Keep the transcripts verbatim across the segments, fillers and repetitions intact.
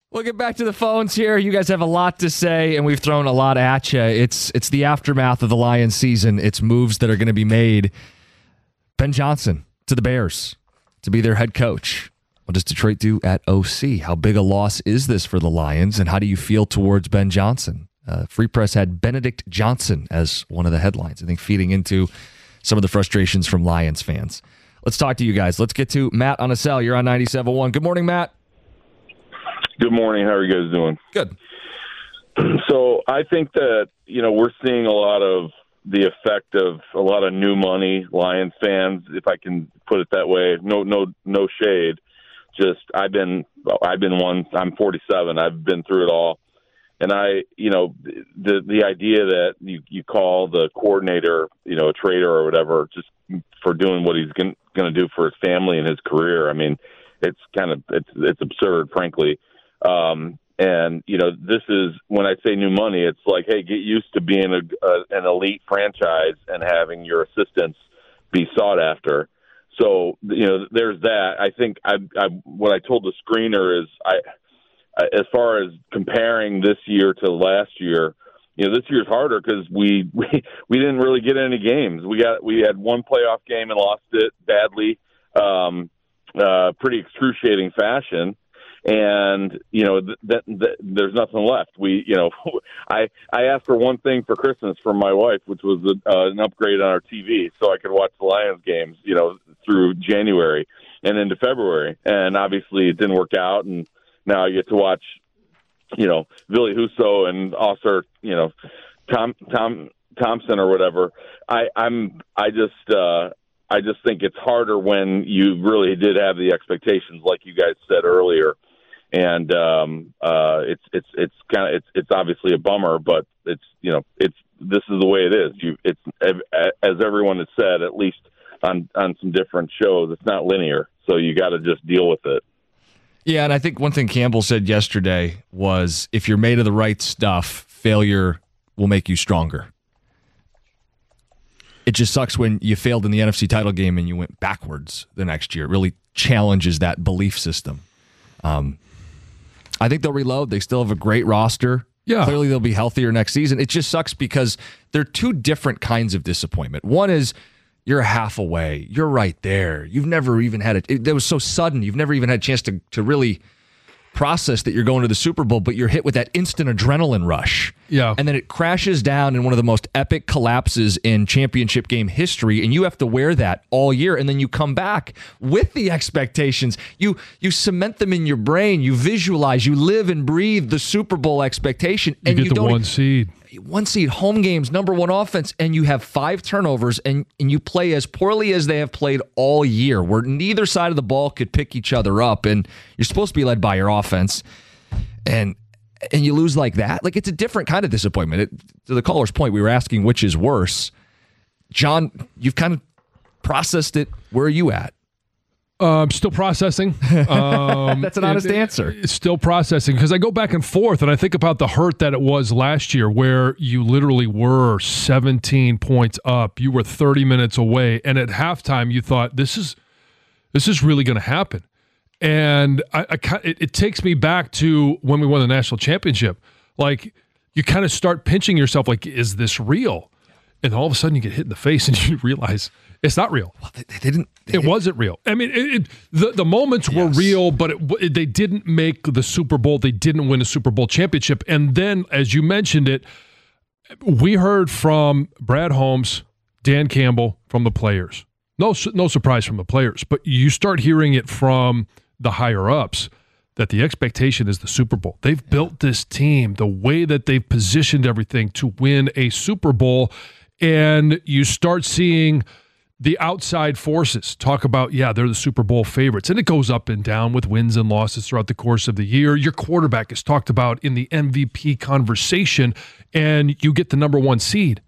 We'll get back to the phones here. You guys have a lot to say, and we've thrown a lot at you. It's it's the aftermath of the Lions season. It's moves that are going to be made. Ben Johnson to the Bears to be their head coach. What does Detroit do at O C? How big a loss is this for the Lions, and how do you feel towards Ben Johnson? Uh, Free Press had Benedict Johnson as one of the headlines, I think, feeding into some of the frustrations from Lions fans. Let's talk to you guys. Let's get to Matt on a cell. You're on ninety-seven point one. Good morning, Matt. Good morning. How are you guys doing? Good. So I think that, you know, we're seeing a lot of the effect of a lot of new money Lions fans, if I can put it that way. No, no, no shade. Just I've been, I've been one. I'm forty-seven. I've been through it all, and I, you know, the the idea that you you call the coordinator, you know, a traitor or whatever, just for doing what he's going to do for his family and his career. I mean, it's kind of it's it's absurd, frankly. Um, and, you know, this is, when I say new money, it's like, hey, get used to being a, a, an elite franchise and having your assistants be sought after. So, you know, there's that. I think I, I what I told the screener is, I, as far as comparing this year to last year, you know, this year's harder because we, we we didn't really get any games. We got we had one playoff game and lost it badly, um, uh, pretty excruciating fashion. And, you know, th- th- th- there's nothing left. We, you know, I, I asked for one thing for Christmas from my wife, which was a, uh, an upgrade on our T V so I could watch the Lions games, you know, through January and into February. And obviously it didn't work out. And now I get to watch, you know, Billy Husso and also, you know, Tom, Tom Thompson or whatever. I, I'm, I just, uh, I just think it's harder when you really did have the expectations, like you guys said earlier. And um, uh, it's it's it's kind of it's it's obviously a bummer, but it's you know it's this is the way it is. You it's as everyone has said, at least on on some different shows, it's not linear, so you got to just deal with it. Yeah, and I think one thing Campbell said yesterday was, if you're made of the right stuff, failure will make you stronger. It just sucks when you failed in the N F C title game and you went backwards the next year. It really challenges that belief system. Um, I think they'll reload. They still have a great roster. Yeah. Clearly they'll be healthier next season. It just sucks because they're two different kinds of disappointment. One is you're half away. You're right there. You've never even had it. It, it was so sudden. You've never even had a chance to, to really process that you're going to the Super Bowl, but you're hit with that instant adrenaline rush. Yeah. And then it crashes down in one of the most epic collapses in championship game history, and you have to wear that all year, and then you come back with the expectations. You you cement them in your brain. You visualize. You live and breathe the Super Bowl expectation. You and get you the don't, one seed. One seed, home games, number one offense, and you have five turnovers, and, and you play as poorly as they have played all year, where neither side of the ball could pick each other up, and you're supposed to be led by your offense, and and you lose like that. Like, it's a different kind of disappointment. It, to the caller's point, we were asking which is worse. John, you've kind of processed it. Where are you at? Uh, I'm still processing. Um, That's an honest it, answer. It's still processing because I go back and forth and I think about the hurt that it was last year where you literally were seventeen points up. You were thirty minutes away. And at halftime, you thought, this is this is really going to happen. And I, I, it, it takes me back to when we won the national championship. Like, you kind of start pinching yourself like, is this real? And all of a sudden you get hit in the face and you realize it's not real. Well, they, they didn't. They it didn't. wasn't real. I mean, it, it, the the moments were Yes. real, but it, it, they didn't make the Super Bowl. They didn't win a Super Bowl championship. And then, as you mentioned it, we heard from Brad Holmes, Dan Campbell, from the players. No, no surprise from the players, but you start hearing it from the higher ups that the expectation is the Super Bowl. They've yeah. built this team, the way that they've positioned everything to win a Super Bowl, and you start seeing the outside forces talk about, yeah, they're the Super Bowl favorites. And it goes up and down with wins and losses throughout the course of the year. Your quarterback is talked about in the M V P conversation, and you get the number one seed.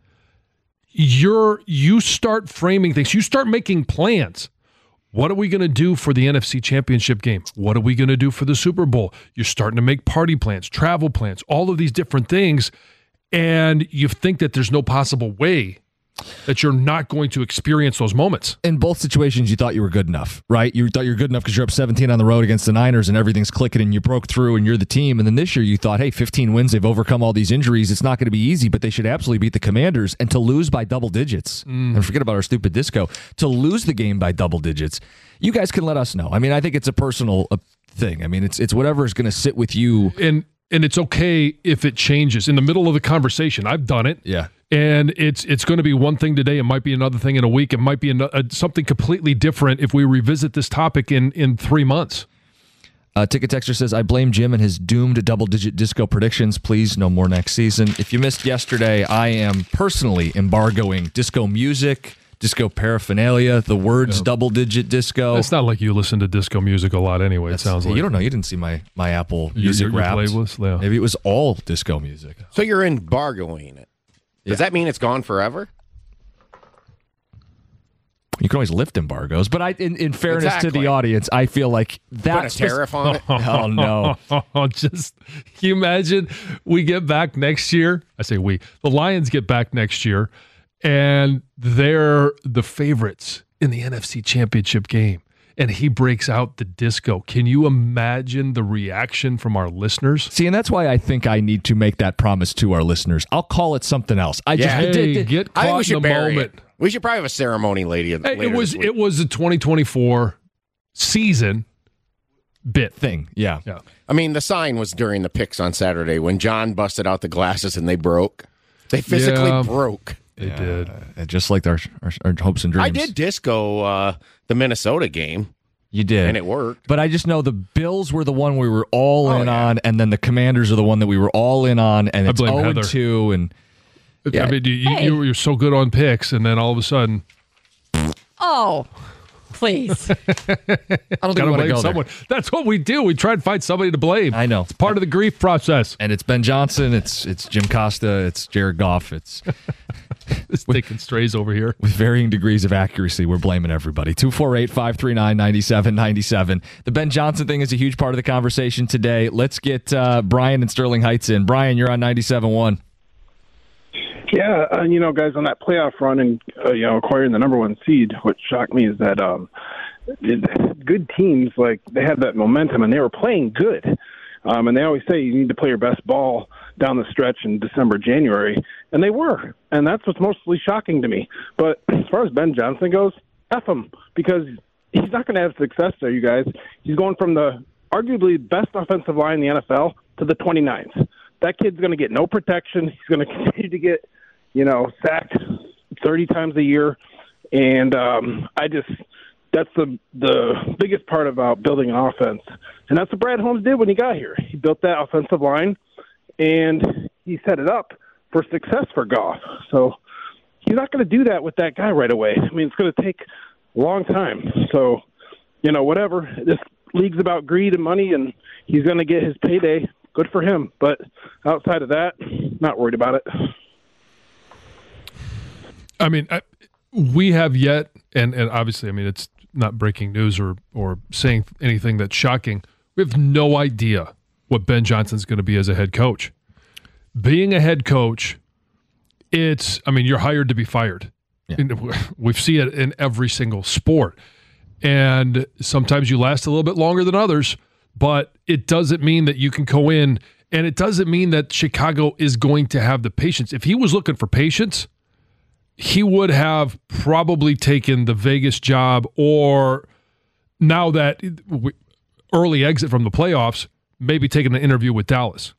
You're, you start framing things. You start making plans. What are we going to do for the N F C Championship game? What are we going to do for the Super Bowl? You're starting to make party plans, travel plans, all of these different things, and you think that there's no possible way that you're not going to experience those moments. In both situations, you thought you were good enough, right? You thought you were good enough because you're up seventeen on the road against the Niners and everything's clicking and you broke through and you're the team. And then this year you thought, hey, fifteen wins, they've overcome all these injuries. It's not going to be easy, but they should absolutely beat the Commanders. And to lose by double digits, mm. and forget about our stupid disco, to lose the game by double digits, you guys can let us know. I mean, I think it's a personal uh, thing. I mean, it's it's whatever is going to sit with you. And and it's okay if it changes in the middle of the conversation. I've done it. Yeah. And it's it's going to be one thing today. It might be another thing in a week. It might be a, a, something completely different if we revisit this topic in, in three months. Uh, Ticket Texter says, I blame Jim and his doomed double-digit disco predictions. Please, no more next season. If you missed yesterday, I am personally embargoing disco music, disco paraphernalia, the words yeah. double-digit disco. It's not like you listen to disco music a lot anyway, That's, it sounds like. You don't know. You didn't see my, my Apple Music your, your Wrapped. playlist, yeah. Maybe it was all disco music. So you're embargoing it. Does yeah. that mean it's gone forever? You can always lift embargoes, but I, in, in fairness exactly. to the audience, I feel like that's Put a tariff on it. Oh no! Just can you imagine we get back next year? I say we. The Lions get back next year, and they're the favorites in the N F C Championship game. And he breaks out the disco. Can you imagine the reaction from our listeners? See, and that's why I think I need to make that promise to our listeners. I'll call it something else. I yeah. just hey, did, did, get caught I think we should in the bury moment. It. We should probably have a ceremony, lady. Hey, it was it was the twenty twenty-four season bit thing. Yeah, yeah. I mean, the sign was during the picks on Saturday when John busted out the glasses and they broke. They physically yeah, broke. They yeah, did, uh, just like our, our our hopes and dreams. I did disco uh, the Minnesota game. You did. And it worked. But I just know the Bills were the one we were all oh, in yeah. on, and then the Commanders are the one that we were all in on, and it's oh and two. And yeah. I mean, you, hey. you, you're so good on picks, and then all of a sudden, oh, please! I don't think gotta we blame go someone. there. That's what we do. We try and find somebody to blame. I know it's part of the grief process. And it's Ben Johnson. It's it's Jim Costa. It's Jared Goff. It's it's taking strays over here with varying degrees of accuracy. We're blaming everybody. two four eight, five three nine, nine seven nine seven. The Ben Johnson thing is a huge part of the conversation today. Let's get uh, Brian in Sterling Heights in. Brian, you're on ninety-seven point one. Yeah, uh, you know, guys, on that playoff run and, uh, you know, acquiring the number one seed, what shocked me is that um, it, good teams, like, they had that momentum, and they were playing good. Um, and they always say you need to play your best ball down the stretch in December, January, and they were. And that's what's mostly shocking to me. But as far as Ben Johnson goes, F him, because he's not going to have success there, you guys. He's going from the arguably best offensive line in the N F L to the twenty-ninth. That kid's going to get no protection. He's going to continue to get, you know, sacked thirty times a year. And um, I just, that's the the biggest part about building an offense. And that's what Brad Holmes did when he got here. He built that offensive line, and he set it up for success for Goff. So he's not going to do that with that guy right away. I mean, it's going to take a long time. So, you know, whatever. This league's about greed and money, and he's going to get his payday. Good for him. But outside of that, not worried about it. I mean, I, we have yet, and, and obviously, I mean, it's not breaking news or, or saying anything that's shocking. We have no idea what Ben Johnson's going to be as a head coach. Being a head coach, it's, I mean, you're hired to be fired. Yeah. We've seen it in every single sport. And sometimes you last a little bit longer than others, but it doesn't mean that you can go in, and it doesn't mean that Chicago is going to have the patience. If he was looking for patience, he would have probably taken the Vegas job, or now that we, early exit from the playoffs, maybe taking an interview with Dallas.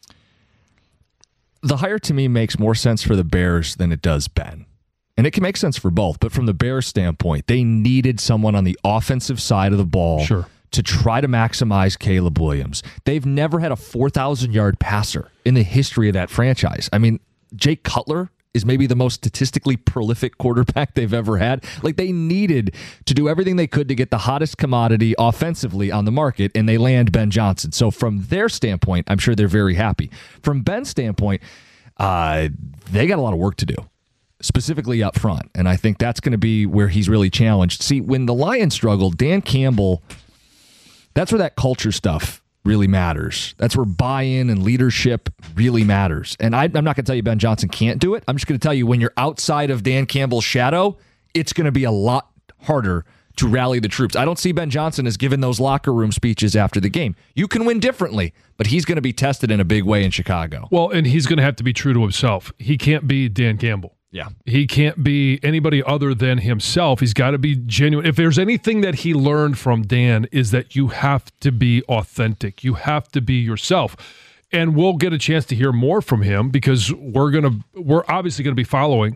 The hire to me makes more sense for the Bears than it does Ben. And it can make sense for both, but from the Bears standpoint, they needed someone on the offensive side of the ball sure. to try to maximize Caleb Williams. They've never had a four thousand yard passer in the history of that franchise. I mean, Jake Cutler is maybe the most statistically prolific quarterback they've ever had. Like, they needed to do everything they could to get the hottest commodity offensively on the market, and they land Ben Johnson. So from their standpoint, I'm sure they're very happy. From Ben's standpoint, uh, they got a lot of work to do, specifically up front, and I think that's going to be where he's really challenged. See, when the Lions struggled, Dan Campbell, that's where that culture stuff really matters. That's where buy-in and leadership really matters. And I, I'm not going to tell you Ben Johnson can't do it. I'm just going to tell you when you're outside of Dan Campbell's shadow, it's going to be a lot harder to rally the troops. I don't see Ben Johnson as giving those locker room speeches after the game. You can win differently, but he's going to be tested in a big way in Chicago. Well, and he's going to have to be true to himself. He can't be Dan Campbell. Yeah. He can't be anybody other than himself. He's got to be genuine. If there's anything that he learned from Dan is that you have to be authentic. You have to be yourself. And we'll get a chance to hear more from him because we're going to we're obviously going to be following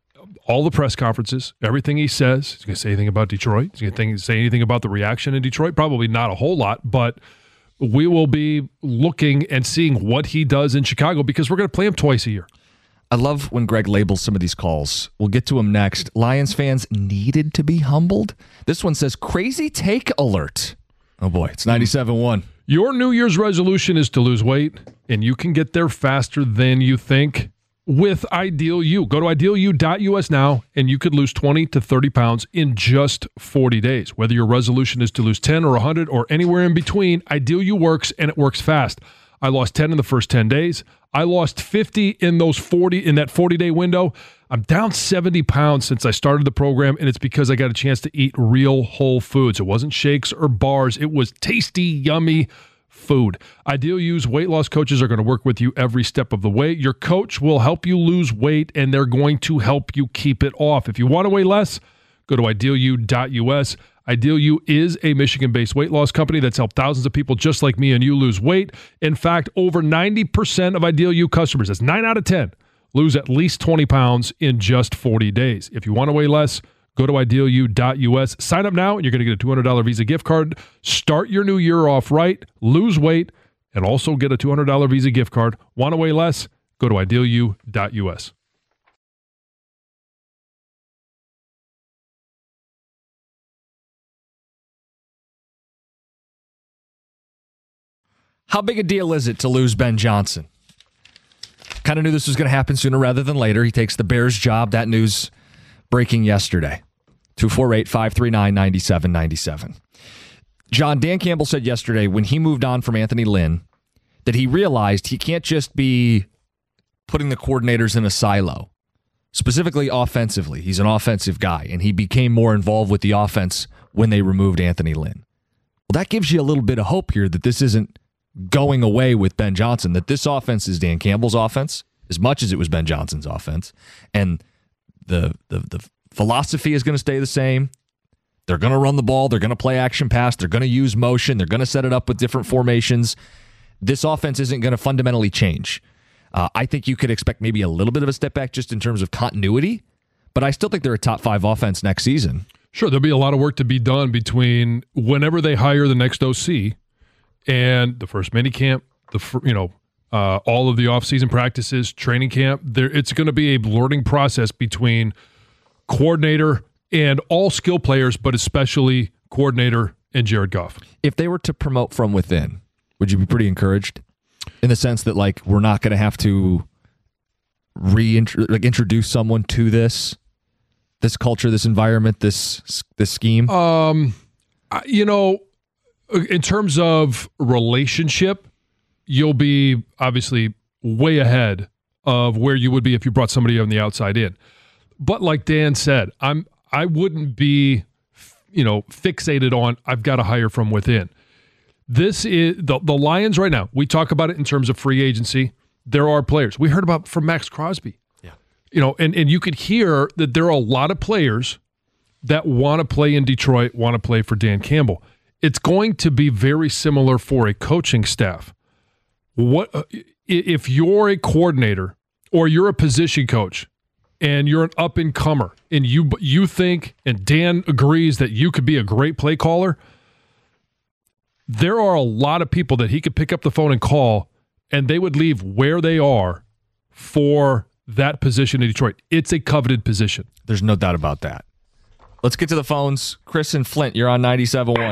all the press conferences, everything he says. He's going to say anything about Detroit. He's going to say anything about the reaction in Detroit. Probably not a whole lot, but we will be looking and seeing what he does in Chicago because we're going to play him twice a year. I love when Greg labels some of these calls. We'll get to him next. Lions fans needed to be humbled. This one says, crazy take alert. Oh boy, it's ninety-seven one. Your New Year's resolution is to lose weight, and you can get there faster than you think with Ideal U. Go to ideal u dot u s now, and you could lose twenty to thirty pounds in just forty days. Whether your resolution is to lose ten or one hundred or anywhere in between, Ideal U works, and it works fast. I lost ten in the first ten days. I lost fifty in those forty in that forty-day window. I'm down seventy pounds since I started the program, and it's because I got a chance to eat real whole foods. It wasn't shakes or bars. It was tasty, yummy food. Ideal U's weight loss coaches are going to work with you every step of the way. Your coach will help you lose weight, and they're going to help you keep it off. If you want to weigh less, go to ideal u dot u s. Ideal U is a Michigan-based weight loss company that's helped thousands of people just like me and you lose weight. In fact, over ninety percent of Ideal U customers, that's nine out of ten, lose at least twenty pounds in just forty days. If you want to weigh less, go to ideal u dot u s. Sign up now, and you're going to get a two hundred dollars Visa gift card. Start your new year off right, lose weight, and also get a two hundred dollars Visa gift card. Want to weigh less? Go to ideal u dot u s. How big a deal is it to lose Ben Johnson? Kind of knew this was going to happen sooner rather than later. He takes the Bears job. That news breaking yesterday. two four eight, five three nine, nine seven nine seven. John, Dan Campbell said yesterday when he moved on from Anthony Lynn that he realized he can't just be putting the coordinators in a silo, specifically offensively. He's an offensive guy, and he became more involved with the offense when they removed Anthony Lynn. Well, that gives you a little bit of hope here that this isn't going away with Ben Johnson, that this offense is Dan Campbell's offense as much as it was Ben Johnson's offense. And the the, the philosophy is going to stay the same. They're going to run the ball. They're going to play action pass. They're going to use motion. They're going to set it up with different formations. This offense isn't going to fundamentally change. Uh, I think you could expect maybe a little bit of a step back just in terms of continuity, but I still think they're a top five offense next season. Sure, there'll be a lot of work to be done between whenever they hire the next O C and the first mini camp, the you know uh, all of the offseason practices, training camp. There, it's going to be a learning process between coordinator and all skill players, but especially coordinator and Jared Goff. If they were to promote from within, would you be pretty encouraged in the sense that like we're not going to have to reintroduce like, introduce someone to this? This culture, this environment, this this scheme? Um, you know, in terms of relationship, you'll be obviously way ahead of where you would be if you brought somebody on the outside in. But like Dan said, I'm I wouldn't be, you know, fixated on I've got to hire from within. This is the the Lions right now. We talk about it in terms of free agency. There are players. We heard about from Max Crosby. You know, and, and you could hear that there are a lot of players that want to play in Detroit, want to play for Dan Campbell. It's going to be very similar for a coaching staff. What if you're a coordinator or you're a position coach and you're an up-and-comer and you you think, and Dan agrees that you could be a great play caller, there are a lot of people that he could pick up the phone and call, and they would leave where they are for that position in Detroit. It's a coveted position. There's no doubt about that. Let's get to the phones. Chris and Flint, you're on ninety-seven point one.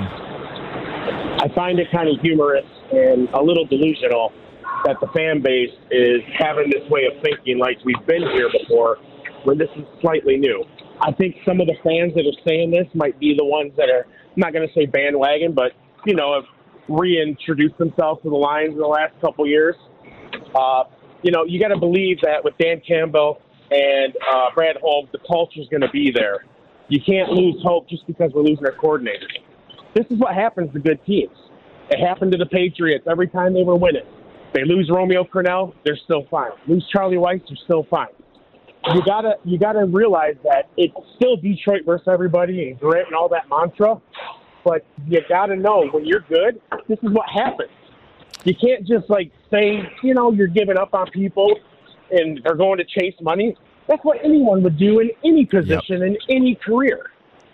I find it kind of humorous and a little delusional that the fan base is having this way of thinking like we've been here before when this is slightly new. I think some of the fans that are saying this might be the ones that are, I'm not going to say bandwagon, but, you know, have reintroduced themselves to the Lions in the last couple years. Uh, you know, you got to believe that with Dan Campbell and uh, Brad Holmes, the culture is going to be there. You can't lose hope just because we're losing our coordinators. This is what happens to good teams. It happened to the Patriots every time they were winning. They lose Romeo Crennel, they're still fine. Lose Charlie Weiss, they're still fine. You gotta, you gotta realize that it's still Detroit versus everybody and grit and all that mantra. But you gotta know when you're good, this is what happens. You can't just like say, you know, you're giving up on people and they're going to chase money. That's what anyone would do in any position, yep. in any career.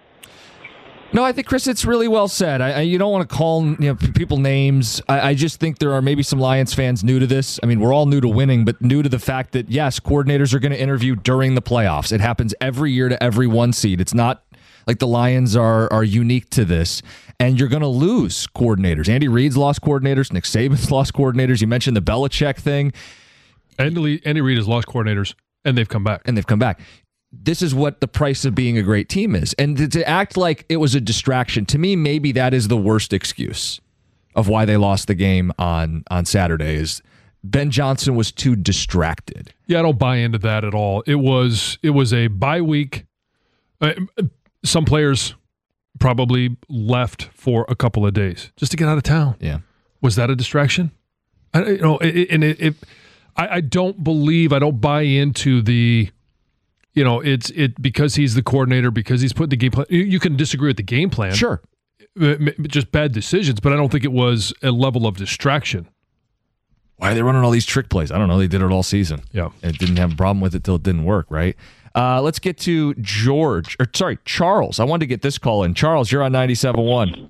No, I think, Chris, it's really well said. I, I, you don't want to call you know, p- people names. I, I just think there are maybe some Lions fans new to this. I mean, we're all new to winning, but new to the fact that, yes, coordinators are going to interview during the playoffs. It happens every year to every one seed. It's not like the Lions are, are unique to this. And you're going to lose coordinators. Andy Reid's lost coordinators. Nick Saban's lost coordinators. You mentioned the Belichick thing. Andy, Andy Reid has lost coordinators, and they've come back. And they've come back. This is what the price of being a great team is. And to, to act like it was a distraction, to me, maybe that is the worst excuse of why they lost the game on, on Saturday is Ben Johnson was too distracted. Yeah, I don't buy into that at all. It was it was a bye week. Uh, some players probably left for a couple of days just to get out of town. Yeah. Was that a distraction? I, you know, it, and it, it I, I don't believe, I don't buy into the, you know, it's it because he's the coordinator, because he's put the game plan. You, you can disagree with the game plan. Sure. Just bad decisions, but I don't think it was a level of distraction. Why are they running all these trick plays? I don't know. They did it all season. Yeah. And didn't have a problem with it till it didn't work, right? Uh, let's get to George, or sorry, Charles. I wanted to get this call in. Charles, you're on ninety-seven point one.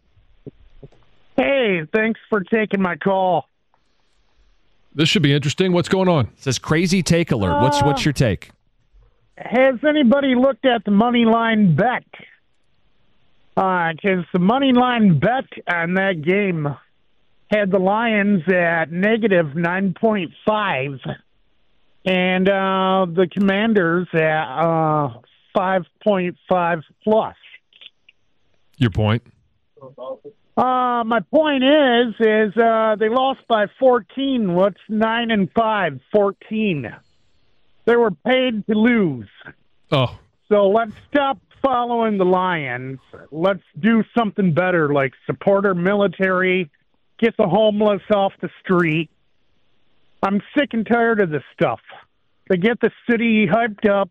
Hey, thanks for taking my call. This should be interesting. What's going on? It says crazy take alert. What's what's your take? Has anybody looked at the money line bet? Because uh, the money line bet on that game had the Lions at negative nine point five and uh, the Commanders at uh, five point five plus. Your point? Uh, my point is, is uh, they lost by fourteen. What's nine and five? fourteen. They were paid to lose. Oh. So let's stop following the Lions. Let's do something better, like support our military, get the homeless off the street. I'm sick and tired of this stuff. They get the city hyped up,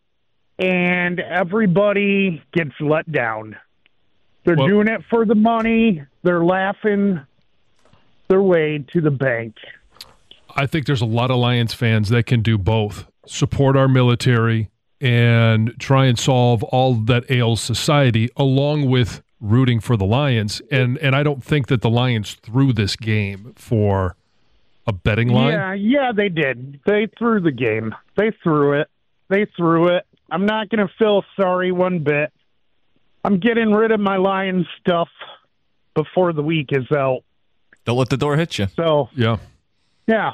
and everybody gets let down. They're well, doing it for the money. They're laughing their way to the bank. I think there's a lot of Lions fans that can do both. Support our military and try and solve all that ails society, along with rooting for the Lions. And and I don't think that the Lions threw this game for a betting line. Yeah, yeah, they did. They threw the game. They threw it. They threw it. I'm not going to feel sorry one bit. I'm getting rid of my Lions stuff before the week is out. Don't let the door hit you. So, yeah. Yeah.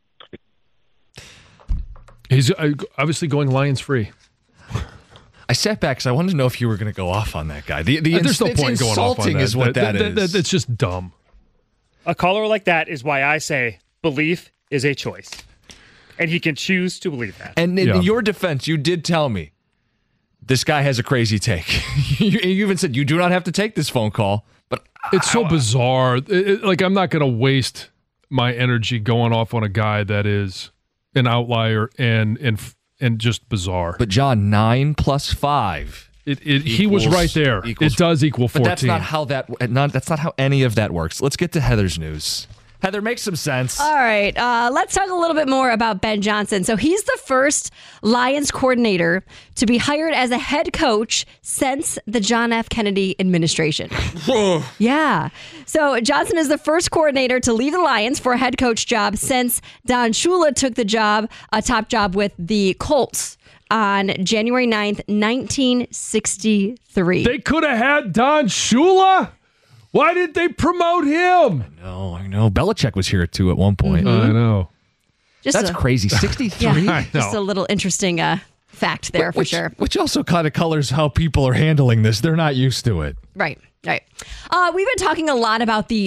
He's obviously going Lions free. I sat back because I wanted to know if you were going to go off on that guy. The, the There's ins- no point going off on that. is what that, that, that is. That, that's just dumb. A caller like that is why I say belief is a choice. And he can choose to believe that. And in yeah. your defense, you did tell me this guy has a crazy take. you, you even said you do not have to take this phone call. But it's so I, bizarre. It, it, like, I'm not going to waste my energy going off on a guy that is an outlier and and and just bizarre. But John, nine plus five. It, it equals, he was right there. Equals, it does equal fourteen. But that's not how that. Not, that's not how any of that works. Let's get to Heather's news. Heather, make some sense. All right. Uh, let's talk a little bit more about Ben Johnson. So he's the first Lions coordinator to be hired as a head coach since the John F. Kennedy administration. Yeah. So Johnson is the first coordinator to leave the Lions for a head coach job since Don Shula took the job, a top job with the Colts on January ninth, nineteen sixty-three. They could have had Don Shula. Why did they promote him? I know, I know. Belichick was here too at one point. Mm-hmm. I know. Just That's a, crazy. sixty-three? Yeah, just a little interesting uh, fact there, which, for sure. Which also kind of colors how people are handling this. They're not used to it. Right, right. Uh, we've been talking a lot about the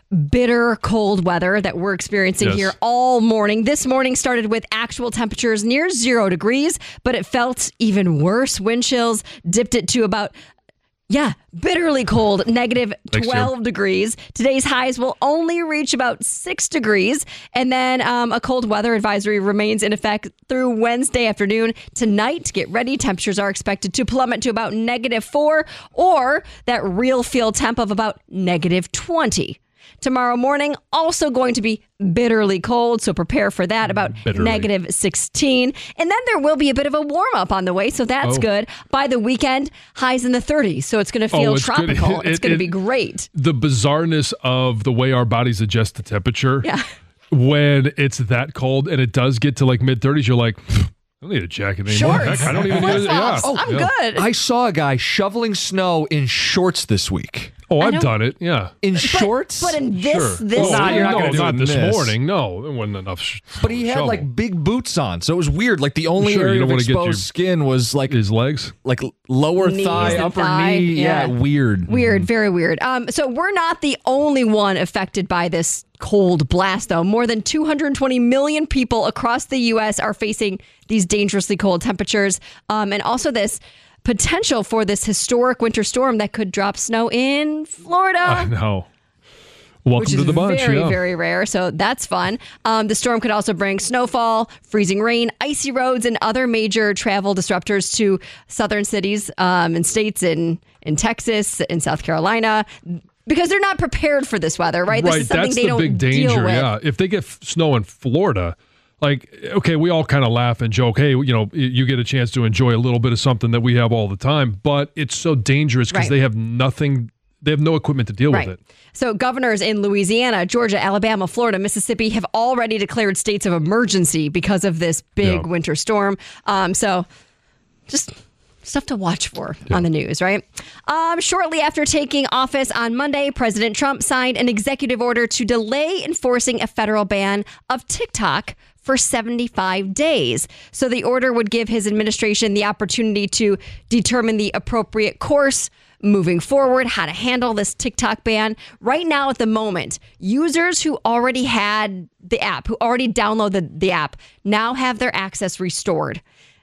bitter cold weather that we're experiencing Yes. here all morning. This morning started with actual temperatures near zero degrees, but it felt even worse. Wind chills dipped it to about Yeah, bitterly cold, negative Thanks, twelve Jim. degrees. Today's highs will only reach about six degrees. And then um, a cold weather advisory remains in effect through Wednesday afternoon. Tonight, get ready. Temperatures are expected to plummet to about negative four or that real feel temp of about negative twenty. Tomorrow morning, also going to be bitterly cold, so prepare for that, about Bitterly. negative sixteen. And then there will be a bit of a warm up on the way, so that's Oh. good. By the weekend, highs in the thirties, so it's going to feel Oh, it's good. tropical. It- it's going to it- be great. The bizarreness of the way our bodies adjust to temperature. Yeah. When it's that cold and it does get to like mid thirties, you're like, I don't need a jacket anymore. Shorts. Heck, I don't even need it. Yeah. Flip-flops. I'm yeah. good. I saw a guy shoveling snow in shorts this week. Oh, I I've know. done it. Yeah. In But- shorts? But in this, Sure. this Oh, Nah, you're not no, gonna do not it in this this. morning. No, there wasn't enough. Sh- But he had shovel. like big boots on, so it was weird. Like the only Sure, you area don't of wanna get exposed your- skin was like his legs. like lower Knees thigh, and upper thigh, knee. Yeah, yeah. weird. Weird, very weird. Um, so we're not the only one affected by this cold blast, though. More than two hundred twenty million people across the U S are facing these dangerously cold temperatures, um, and also this potential for this historic winter storm that could drop snow in Florida. I know. Welcome Which to is the bunch. very, yeah. very rare. So that's fun. Um, the storm could also bring snowfall, freezing rain, icy roads, and other major travel disruptors to southern cities um, and states in, in Texas and South Carolina because they're not prepared for this weather, right? This Right, is something that's they the don't big deal danger. with. Yeah, if they get f- snow in Florida, like okay, we all kind of laugh and joke. Hey, you know, y- you get a chance to enjoy a little bit of something that we have all the time, but it's so dangerous because Right. they have nothing. They have no equipment to deal Right. with it. So governors in Louisiana, Georgia, Alabama, Florida, Mississippi have already declared states of emergency because of this big Yeah. winter storm. Um, so just stuff to watch for on the news, right? Um, shortly after taking office on Monday, President Trump signed an executive order to delay enforcing a federal ban of TikTok for seventy-five days. So the order would give his administration the opportunity to determine the appropriate course moving forward, how to handle this TikTok ban. Right now, at the moment, users who already had the app, who already downloaded the app, now have their access restored.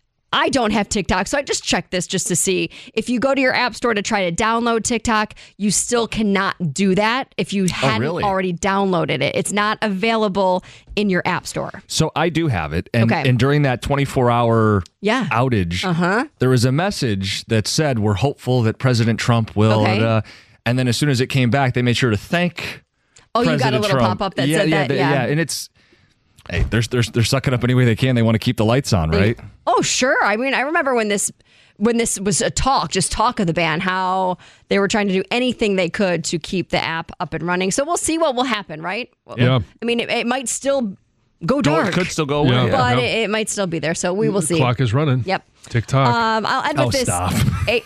I don't have TikTok, so I just checked this just to see. If you go to your app store to try to download TikTok, you still cannot do that if you hadn't really? already downloaded it. It's not available in your app store. So I do have it, and Okay. and during that twenty-four hour Yeah. outage, Uh-huh. there was a message that said we're hopeful that President Trump will. Okay. Uh, and then as soon as it came back, they made sure to thank. Oh, you got a President little Trump. pop-up that yeah, said yeah, that, they- yeah. and it's hey, they're they're they're sucking up any way they can. They want to keep the lights on, right? Oh, sure. I mean, I remember when this when this was a talk, just talk of the ban, how they were trying to do anything they could to keep the app up and running. So we'll see what will happen, right? Yeah. I mean, it, it might still go No, dark, it could still go away. Yeah. yeah. but Yeah. it, it might still be there. So we will see. Clock is running. Yep. TikTok. Um, I'll end with Oh, this. stop. A,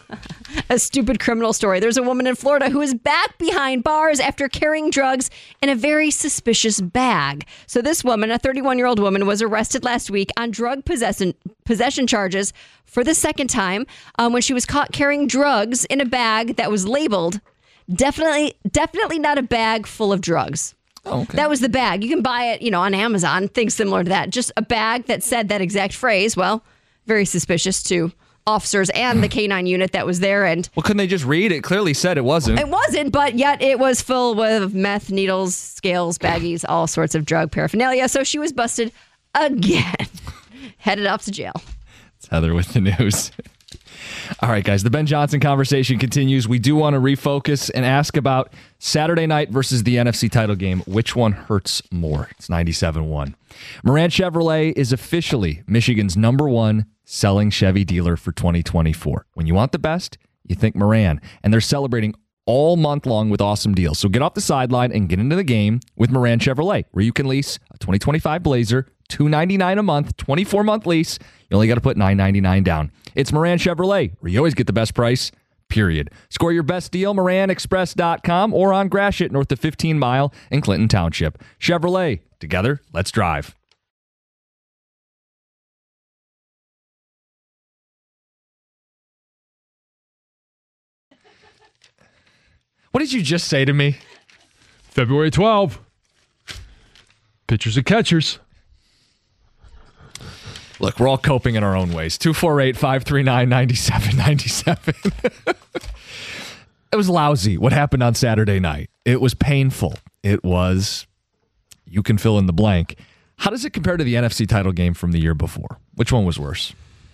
a stupid criminal story. There's a woman in Florida who is back behind bars after carrying drugs in a very suspicious bag. So this woman, a thirty-one-year-old woman, was arrested last week on drug possession possession charges for the second time um, when she was caught carrying drugs in a bag that was labeled definitely, definitely not a bag full of drugs. Oh, okay. That was the bag. You can buy it, you know, on Amazon, things similar to that. Just a bag that said that exact phrase. Well, very suspicious to officers and the K nine unit that was there. And Well, couldn't they just read? It clearly said it wasn't. it wasn't, but yet it was full with meth, needles, scales, baggies, all sorts of drug paraphernalia. So she was busted again, headed off to jail. It's Heather with the news. All right, guys, the Ben Johnson conversation continues. We do want to refocus and ask about Saturday night versus the N F C title game. Which one hurts more? It's ninety-seven one. Moran Chevrolet is officially Michigan's number one selling Chevy dealer for twenty twenty-four. When you want the best, you think Moran. And they're celebrating all month long with awesome deals. So get off the sideline and get into the game with Moran Chevrolet, where you can lease a twenty twenty-five Blazer, two hundred ninety-nine dollars a month, twenty-four month lease. You only got to put nine hundred ninety-nine dollars down. It's Moran Chevrolet, where you always get the best price, period. Score your best deal, moran express dot com or on Gratiot, north of fifteen mile in Clinton Township. Chevrolet, together, let's drive. What did you just say to me? February twelfth. Pitchers and catchers. Look, we're all coping in our own ways. two four eight, five three nine, nine seven nine seven. It was lousy what happened on Saturday night. It was painful. It was, you can fill in the blank. How does it compare to the N F C title game from the year before? Which one was worse?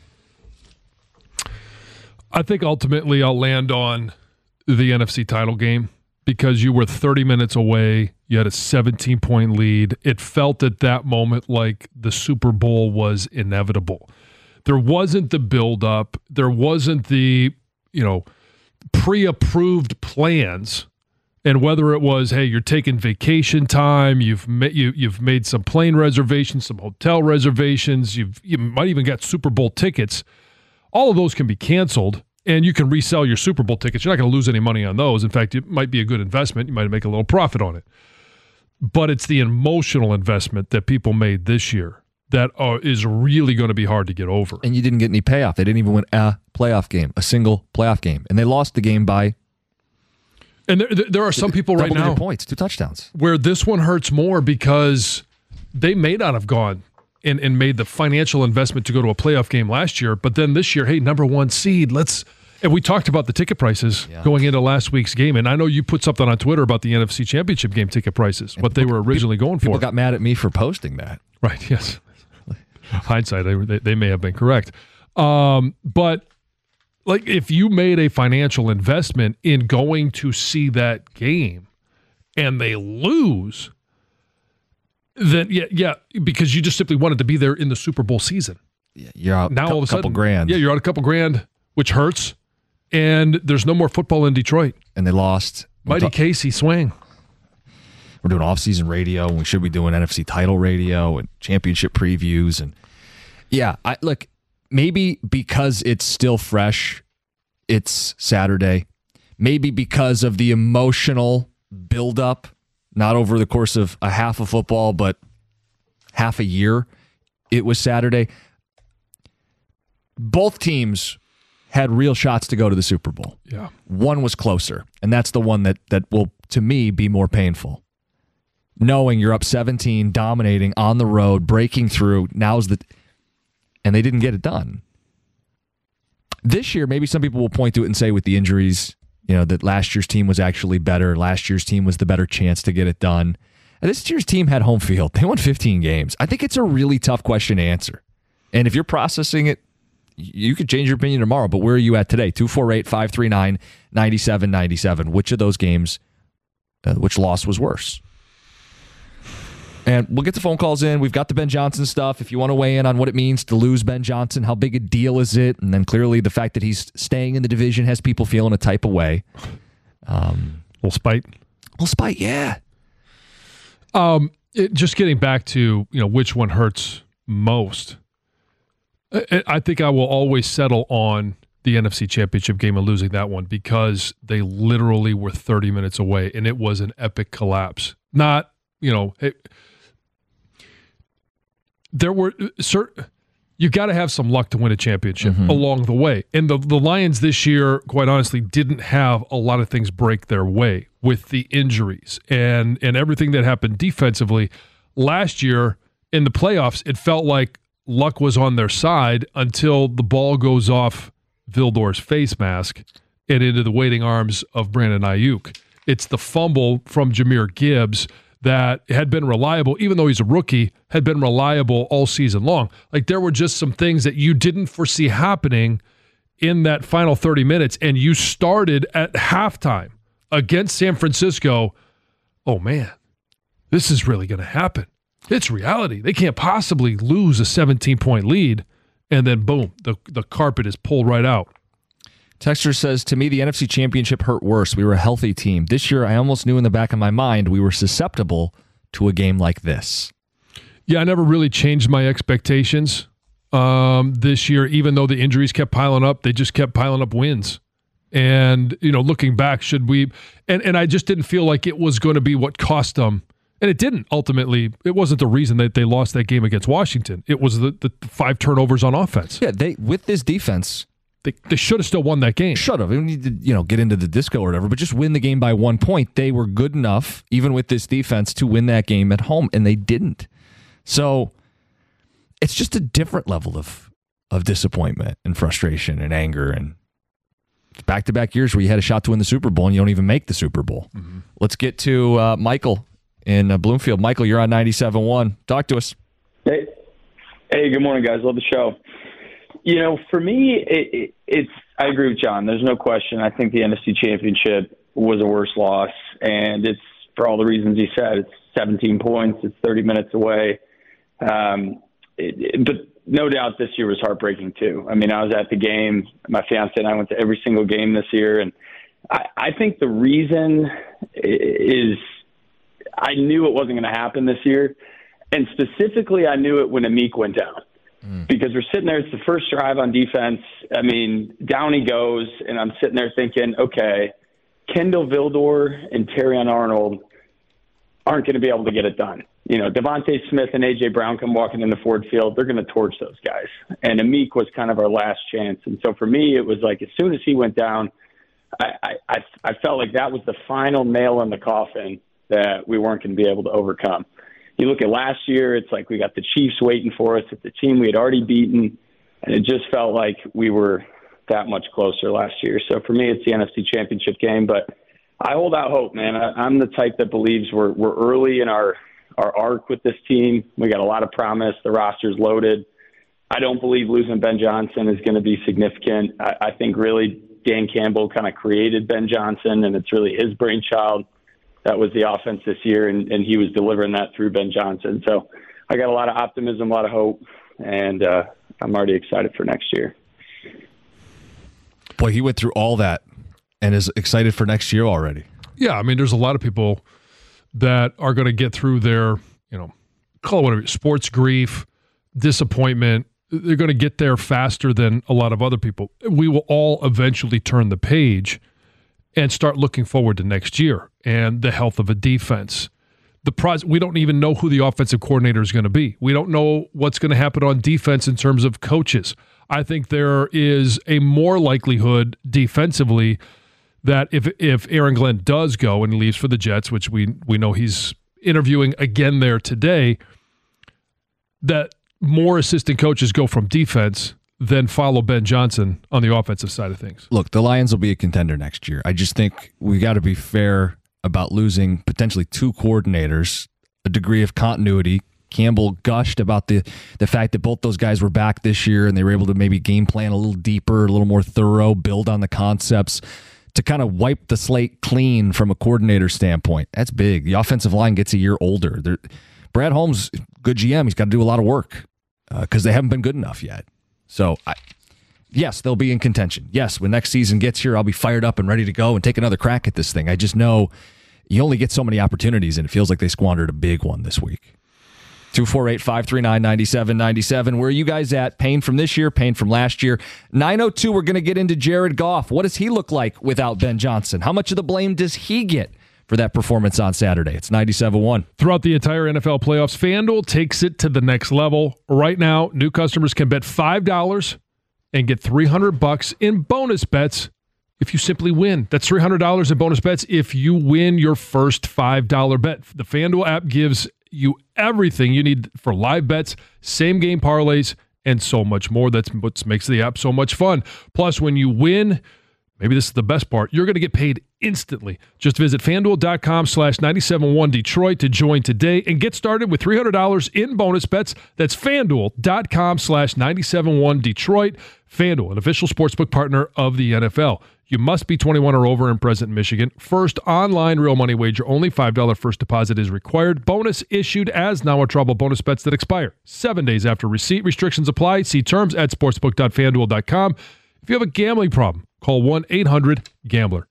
I think ultimately I'll land on the N F C title game because you were thirty minutes away. You had a seventeen-point lead. It felt at that moment like the Super Bowl was inevitable. There wasn't the buildup. There wasn't the, you know, pre-approved plans. And whether it was, hey, you're taking vacation time, you've ma- you, you've made some plane reservations, some hotel reservations, you've you might even got Super Bowl tickets. All of those can be canceled, and you can resell your Super Bowl tickets. You're not going to lose any money on those. In fact, it might be a good investment. You might make a little profit on it. But it's the emotional investment that people made this year that uh, is really going to be hard to get over. And you didn't get any payoff. They didn't even win a playoff game, a single playoff game. And they lost the game by... And there, there are some people right now points, two touchdowns, where this one hurts more because they may not have gone and, and made the financial investment to go to a playoff game last year. But then this year, hey, number one seed, let's. And we talked about the ticket prices yeah. going into last week's game. And I know you put something on Twitter about the N F C Championship game ticket prices, and what people, they were originally people, going for. People got mad at me for posting that. Right, yes. Hindsight, they, they may have been correct. Um, but. Like, if you made a financial investment in going to see that game and they lose, then, yeah, yeah, because you just simply wanted to be there in the Super Bowl season. Yeah, you're out now a all of a couple sudden, grand. Yeah, you're out a couple grand, which hurts, and there's no more football in Detroit. And they lost. Mighty Casey swing. We're doing off-season radio, and we should be doing N F C title radio and championship previews. And yeah, I look... Maybe because it's still fresh, it's Saturday. Maybe because of the emotional buildup, not over the course of a half of football, but half a year, it was Saturday. Both teams had real shots to go to the Super Bowl. Yeah. One was closer, and that's the one that, that will, to me, be more painful. Knowing you're up seventeen, dominating on the road, breaking through, now's the... And they didn't get it done. This year, maybe some people will point to it and say with the injuries, you know, that last year's team was actually better. Last year's team was the better chance to get it done. And this year's team had home field. They won fifteen games. I think it's a really tough question to answer. And if you're processing it, you could change your opinion tomorrow, but where are you at today? two four eight, five three nine, nine seven nine seven. Which of those games, uh, which loss was worse? And we'll get the phone calls in. We've got the Ben Johnson stuff. If you want to weigh in on what it means to lose Ben Johnson, how big a deal is it? And then clearly the fact that he's staying in the division has people feeling a type of way. Um, a little spite. A little spite, yeah. Um, it, just getting back to, you know, which one hurts most. I, I think I will always settle on the N F C Championship game and losing that one because they literally were thirty minutes away and it was an epic collapse. Not, you know, it, there were certain, you got to have some luck to win a championship mm-hmm. along the way. And the, the Lions this year, quite honestly, didn't have a lot of things break their way with the injuries and, and everything that happened defensively. Last year in the playoffs, it felt like luck was on their side until the ball goes off Vildor's face mask and into the waiting arms of Brandon Ayuk. It's the fumble from Jahmyr Gibbs that had been reliable, even though he's a rookie, had been reliable all season long. Like there were just some things that you didn't foresee happening in that final thirty minutes, and you started at halftime against San Francisco. Oh, man, this is really going to happen. It's reality. They can't possibly lose a seventeen-point lead, and then boom, the, the carpet is pulled right out. Texter says, to me, the N F C Championship hurt worse. We were a healthy team. This year, I almost knew in the back of my mind we were susceptible to a game like this. Yeah, I never really changed my expectations um, this year, even though the injuries kept piling up. They just kept piling up wins. And, you know, looking back, should we – and and I just didn't feel like it was going to be what cost them. And it didn't, ultimately. It wasn't the reason that they lost that game against Washington. It was the, the five turnovers on offense. Yeah, they with this defense – They, they should have still won that game. Should have. We need to, you know, get into the disco or whatever, but just win the game by one point. They were good enough, even with this defense, to win that game at home, and they didn't. So it's just a different level of of disappointment and frustration and anger, and back-to-back years where you had a shot to win the Super Bowl and you don't even make the Super Bowl. Mm-hmm. Let's get to uh, Michael in uh, Bloomfield. Michael, you're on ninety-seven point one. Talk to us. Hey, hey, good morning, guys. Love the show. You know, for me, it, it, it's I agree with John. There's no question. I think the N F C Championship was a worse loss, and it's for all the reasons he said. It's seventeen points. It's thirty minutes away. Um, it, it, but no doubt this year was heartbreaking, too. I mean, I was at the game. My fiance and I went to every single game this year, and I, I think the reason is I knew it wasn't going to happen this year, and specifically I knew it when Amik went down. Because we're sitting there, it's the first drive on defense. I mean, down he goes, and I'm sitting there thinking, okay, Kendall Vildor and Terrion Arnold aren't going to be able to get it done. You know, Devontae Smith and A J. Brown come walking in the Ford Field, they're going to torch those guys. And Amik was kind of our last chance. And so for me, it was like as soon as he went down, I, I, I felt like that was the final nail in the coffin that we weren't going to be able to overcome. You look at last year, it's like we got the Chiefs waiting for us. It's a team we had already beaten, and it just felt like we were that much closer last year. So for me, it's the N F C Championship game, but I hold out hope, man. I, I'm the type that believes we're we're early in our, our arc with this team. We got a lot of promise. The roster's loaded. I don't believe losing Ben Johnson is going to be significant. I, I think really Dan Campbell kind of created Ben Johnson, and it's really his brainchild. That was the offense this year, and, and he was delivering that through Ben Johnson. So I got a lot of optimism, a lot of hope, and uh, I'm already excited for next year. Boy, he went through all that and is excited for next year already. Yeah, I mean, there's a lot of people that are going to get through their, you know, call it whatever, sports grief, disappointment. They're going to get there faster than a lot of other people. We will all eventually turn the page and start looking forward to next year and the health of a defense. The prize, we don't even know who the offensive coordinator is going to be. We don't know what's going to happen on defense in terms of coaches. I think there is a more likelihood defensively that if if Aaron Glenn does go and leaves for the Jets, which we we know he's interviewing again there today, that more assistant coaches go from defense then follow Ben Johnson on the offensive side of things. Look, the Lions will be a contender next year. I just think we got to be fair about losing potentially two coordinators, a degree of continuity. Campbell gushed about the the fact that both those guys were back this year and they were able to maybe game plan a little deeper, a little more thorough, build on the concepts to kind of wipe the slate clean from a coordinator standpoint. That's big. The offensive line gets a year older. They're, Brad Holmes, good G M, he's got to do a lot of work because uh, they haven't been good enough yet. So, I, yes, they'll be in contention. Yes, when next season gets here, I'll be fired up and ready to go and take another crack at this thing. I just know you only get so many opportunities, and it feels like they squandered a big one this week. two four eight, five three nine, nine seven nine seven. Where are you guys at? Pain from this year, pain from last year. nine oh two, we're going to get into Jared Goff. What does he look like without Ben Johnson? How much of the blame does he get for that performance on Saturday? It's ninety-seven one. Throughout the entire N F L playoffs, FanDuel takes it to the next level. Right now, new customers can bet five dollars and get three hundred bucks in bonus bets if you simply win. That's three hundred dollars in bonus bets if you win your first five dollar bet. The FanDuel app gives you everything you need for live bets, same game parlays, and so much more. That's what makes the app so much fun. Plus, when you win, maybe this is the best part, you're going to get paid instantly. Just visit FanDuel.com slash 971 Detroit to join today and get started with three hundred dollars in bonus bets. That's FanDuel.com slash 971 Detroit. FanDuel, an official sportsbook partner of the N F L. You must be twenty-one or over and present in Michigan. First online real money wager. Only five dollars first deposit is required. Bonus issued as now a trouble bonus bets that expire seven days after receipt. Restrictions apply. See terms at sportsbook dot fanduel dot com. If you have a gambling problem, call one eight hundred gambler.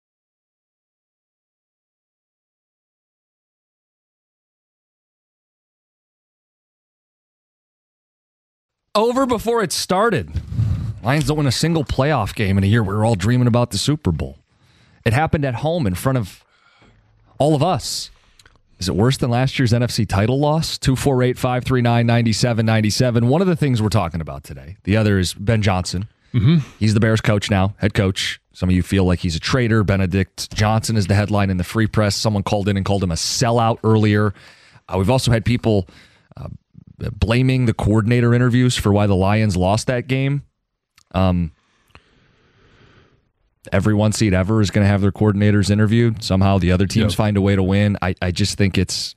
Over before it started. Lions don't win a single playoff game in a year. We were all dreaming about the Super Bowl. It happened at home in front of all of us. Is it worse than last year's N F C title loss? two four eight, five three nine, nine seven nine seven. One of the things we're talking about today, the other is Ben Johnson Mm-hmm. He's the Bears coach now, head coach. Some of you feel like he's a traitor. Benedict Johnson is the headline in the Free Press. Someone called in and called him a sellout earlier. Uh, we've also had people uh, blaming the coordinator interviews for why the Lions lost that game. Um, every one seed ever is going to have their coordinators interviewed. Somehow the other teams yep. find a way to win. I, I just think it's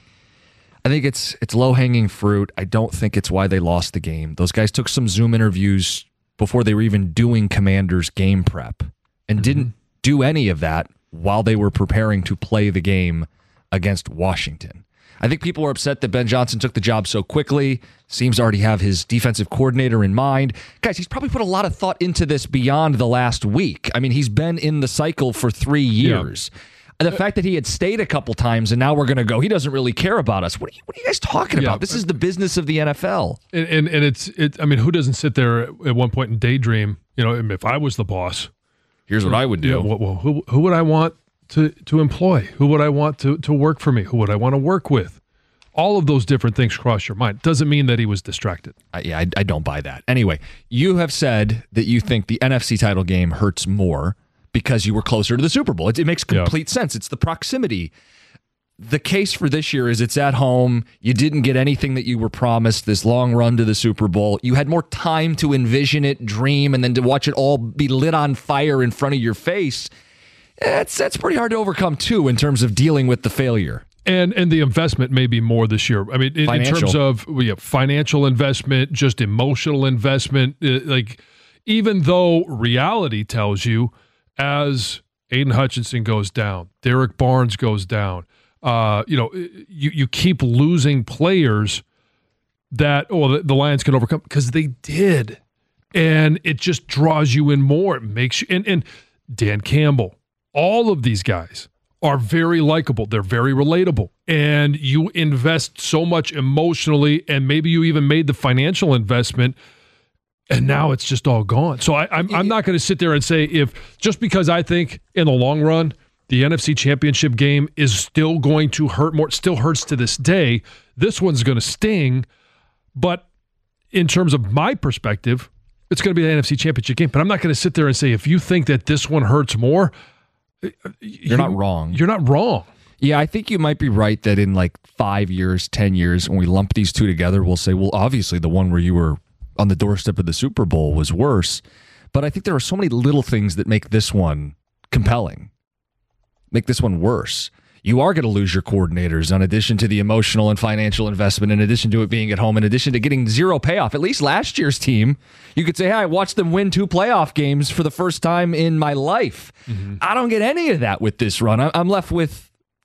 I think it's it's low-hanging fruit. I don't think it's why they lost the game. Those guys took some Zoom interviews before they were even doing Commanders game prep and mm-hmm. didn't do any of that while they were preparing to play the game against Washington. I think people were upset that Ben Johnson took the job so quickly. Seems to already have his defensive coordinator in mind. Guys, he's probably put a lot of thought into this beyond the last week. I mean, he's been in the cycle for three years. Yeah. And the fact that he had stayed a couple times and now we're going to go, he doesn't really care about us. What are you, what are you guys talking yeah. about? This is the business of the N F L. And and, and it's, it, I mean, who doesn't sit there at one point and daydream, you know, if I was the boss, here's what I would do. Yeah, well, well, who, who would I want to, to employ? Who would I want to, to work for me? Who would I want to work with? All of those different things cross your mind. Doesn't mean that he was distracted. Uh, yeah, I, I don't buy that. Anyway, you have said that you think the N F C title game hurts more because you were closer to the Super Bowl. It, it makes complete yeah. sense. It's the proximity. The case for this year is it's at home. You didn't get anything that you were promised, this long run to the Super Bowl. You had more time to envision it, dream, and then to watch it all be lit on fire in front of your face. That's, that's pretty hard to overcome, too, in terms of dealing with the failure. And and the investment may be more this year. I mean, in, in terms of we have financial investment, just emotional investment. Uh, like, even though reality tells you, as Aiden Hutchinson goes down, Derek Barnes goes down, uh, you know, you you keep losing players that oh the, the Lions can overcome because they did, and it just draws you in more. It makes you and and Dan Campbell, all of these guys are very likable. They're very relatable. And you invest so much emotionally, and maybe you even made the financial investment, and now it's just all gone. So I, I'm, I'm not going to sit there and say if just because I think in the long run the N F C Championship game is still going to hurt more, it still hurts to this day, this one's going to sting. But in terms of my perspective, it's going to be the N F C Championship game. But I'm not going to sit there and say if you think that this one hurts more, You're you, not wrong. You're not wrong. Yeah, I think you might be right that in like five years, ten years, when we lump these two together, we'll say, well, obviously the one where you were on the doorstep of the Super Bowl was worse. But I think there are so many little things that make this one compelling, make this one worse. You are going to lose your coordinators in addition to the emotional and financial investment, in addition to it being at home, in addition to getting zero payoff. At least last year's team, you could say, hey, I watched them win two playoff games for the first time in my life. Mm-hmm. I don't get any of that with this run. I'm left with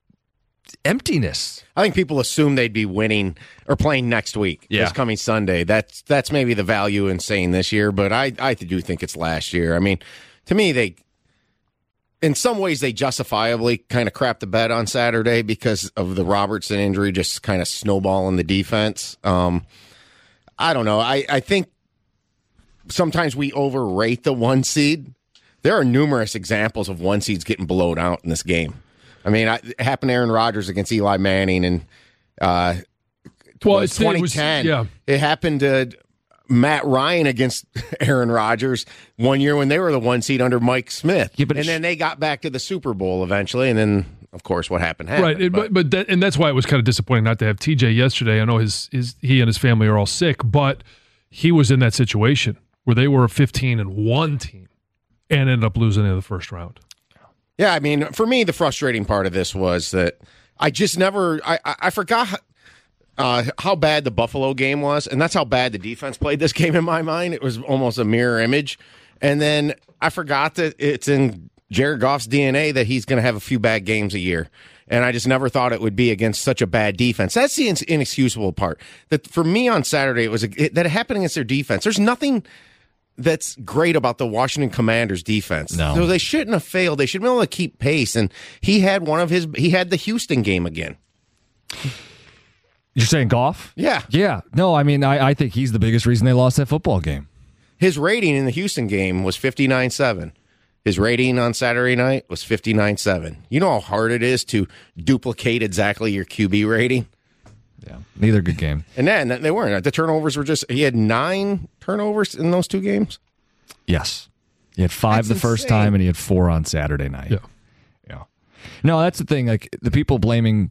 emptiness. I think people assume they'd be winning or playing next week, yeah. this coming Sunday. That's that's maybe the value in saying this year, but I, I do think it's last year. I mean, to me, they... in some ways, they justifiably kind of crapped the bed on Saturday because of the Robertson injury, just kind of snowballing the defense. Um, I don't know. I, I think sometimes we overrate the one seed. There are numerous examples of one seeds getting blown out in this game. I mean, I, it happened to Aaron Rodgers against Eli Manning in uh, well, it's twenty ten. It, was, yeah. It happened to Matt Ryan against Aaron Rodgers one year when they were the one seed under Mike Smith. Yeah, but and then they got back to the Super Bowl eventually, and then, of course, what happened happened. Right, but, but that, and that's why it was kind of disappointing not to have T J yesterday. I know his, his he and his family are all sick, but he was in that situation where they were a fifteen and one team and ended up losing in the first round. Yeah, I mean, for me, the frustrating part of this was that I just never I, – I, I forgot – Uh, how bad the Buffalo game was, and that's how bad the defense played this game in my mind. It was almost a mirror image. And then I forgot that it's in Jared Goff's D N A that he's going to have a few bad games a year. And I just never thought it would be against such a bad defense. That's the inexcusable part. That for me on Saturday, it was a, it, that it happened against their defense. There's nothing that's great about the Washington Commanders defense. No. So they shouldn't have failed. They should be able to keep pace. And he had one of his, he had the Houston game again. You're saying Goff? Yeah. Yeah. No, I mean, I, I think he's the biggest reason they lost that football game. His rating in the Houston game was fifty-nine seven. His rating on Saturday night was fifty-nine seven. You know how hard it is to duplicate exactly your Q B rating? Yeah. Neither good game. And then they weren't. The turnovers were just, he had nine turnovers in those two games. Yes. He had five That's the first insane. time, and he had four on Saturday night. Yeah. Yeah. No, that's the thing. Like, the people blaming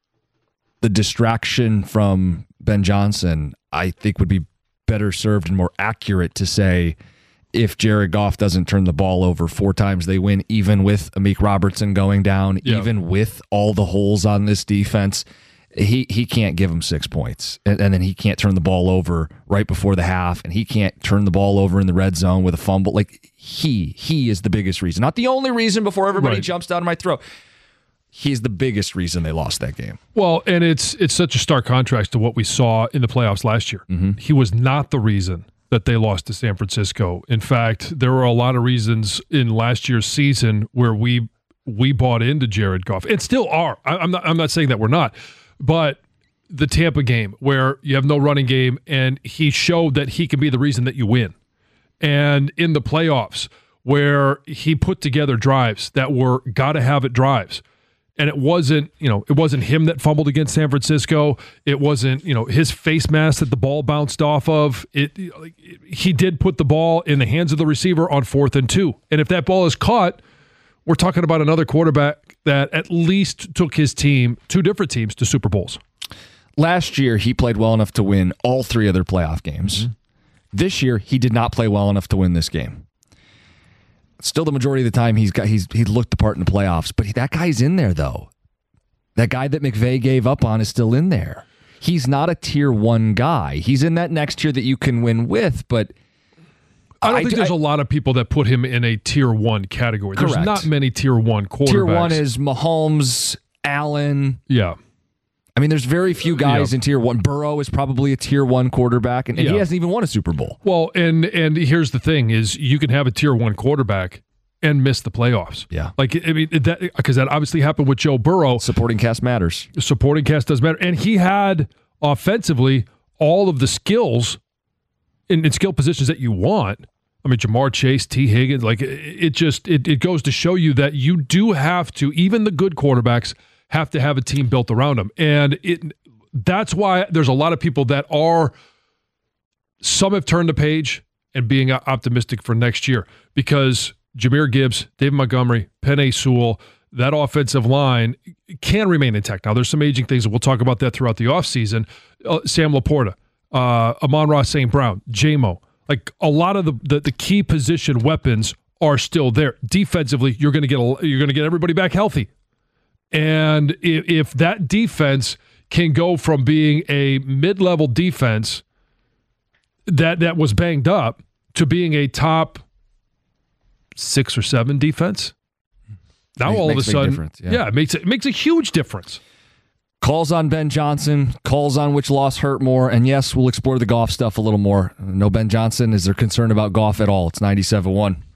the distraction from Ben Johnson, I think would be better served and more accurate to say if Jared Goff doesn't turn the ball over four times, they win, even with Amik Robertson going down, Yeah. even with all the holes on this defense. He he can't give him six points, and, and then he can't turn the ball over right before the half, and he can't turn the ball over in the red zone with a fumble. Like, he he is the biggest reason, not the only reason. Before everybody Right. jumps down my throat, he's the biggest reason they lost that game. Well, and it's it's such a stark contrast to what we saw in the playoffs last year. Mm-hmm. He was not the reason that they lost to San Francisco. In fact, there were a lot of reasons in last year's season where we we bought into Jared Goff, and still are. I, I'm not I'm not saying that we're not. But the Tampa game where you have no running game, and he showed that he can be the reason that you win. And in the playoffs where he put together drives that were gotta have it drives. And it wasn't, you know, it wasn't him that fumbled against San Francisco. It wasn't, you know, his face mask that the ball bounced off of. It, like, he did put the ball in the hands of the receiver on fourth and two. And if that ball is caught, we're talking about another quarterback that at least took his team, two different teams, to Super Bowls. Last year, he played well enough to win all three of their playoff games. Mm-hmm. This year, he did not play well enough to win this game. Still, the majority of the time, he's got he's he looked the part in the playoffs. But that guy's in there, though. That guy that McVay gave up on is still in there. He's not a tier one guy. He's in that next tier that you can win with, but I don't I, think there's I, a lot of people that put him in a tier one category. There's Correct. not many tier one quarterbacks. Tier one is Mahomes, Allen. Yeah. I mean, there's very few guys yeah. in tier one. Burrow is probably a tier one quarterback, and, and Yeah. he hasn't even won a Super Bowl. Well, and and here's the thing: is you can have a tier one quarterback and miss the playoffs. Yeah, like I mean that because that obviously happened with Joe Burrow. Supporting cast matters. Supporting cast does matter, and he had offensively all of the skills in, in skill positions that you want. I mean, Jamar Chase, T. Higgins, like it, it just it, it goes to show you that you do have to, even the good quarterbacks have to have a team built around them. And it that's why there's a lot of people that are, some have turned the page and being optimistic for next year because Jahmyr Gibbs, David Montgomery, Penei Sewell, that offensive line can remain intact. Now, there's some aging things, and we'll talk about that throughout the offseason. Uh, Sam Laporta, uh, Amon-Ra Saint Brown, J-Mo. Like a lot of the, the the key position weapons are still there. Defensively, you're going to get a, you're going to get everybody back healthy, and if, if that defense can go from being a mid-level defense that that was banged up to being a top six or seven defense, now Makes- all of a makes a big sudden, difference, yeah. yeah, it makes it, it makes a huge difference. Calls on Ben Johnson, calls on which loss hurt more, and yes, we'll explore the Goff stuff a little more. No Ben Johnson. Is there concern about Goff at all? It's ninety-seven one.